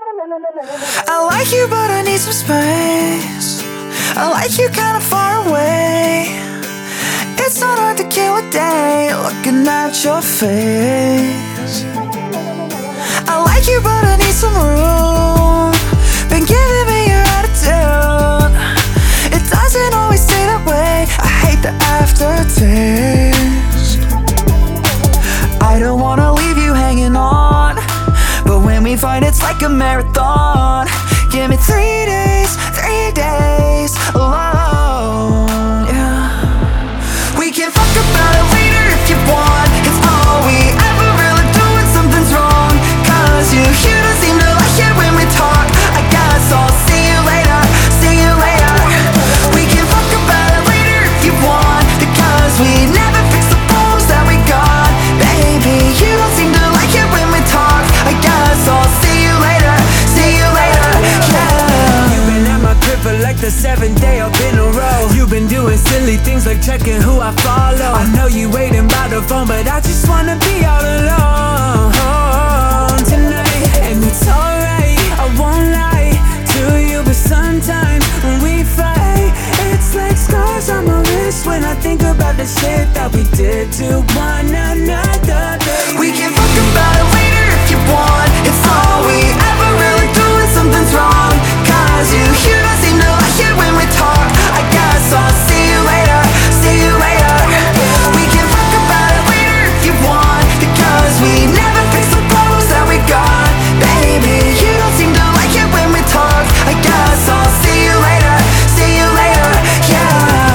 I like you, but I need some space. I like you kinda far away. It's not hard to kill a day looking at your face. I like you, but I need some room. Been giving me your attitude. It doesn't always stay that way. I hate the aftertaste. I don't wanna leave you hanging on, but when we fight it's like a marathon. Give me 3 days alone, yeah. We can fuck about it later if you want. It's all we ever really do when something's wrong. Cause you don't seem to like it when we talk. I guess I'll see you later. We can fuck about it later if you want, because we never fix the problems that we got. Baby, you don't seem to like it when we talk. I guess I'll see you later, yeah. You've been at my crib for like the 7th day up in a row. You've been doing silly things like checking who I follow. I know you waiting by the phone, but I just wanna be all alone tonight. And it's alright, I won't lie to you, but sometimes when we fight, it's like scars on my wrist when I think about the shit that we did to one another, baby. We can fuck about it later if you want. It's all we ever really do when something's wrong. Cause you don't seem to like it when we talk. I guess I'll see you later. We can fuck about it later if you want, because we never fix the problems that we got. Baby, you don't seem to like it when we talk. I guess I'll see you later, yeah.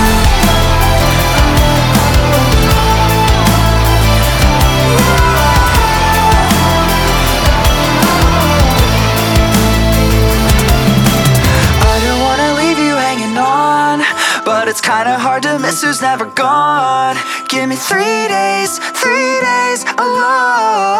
But it's kinda hard to miss who's never gone. Give me 3 days alone.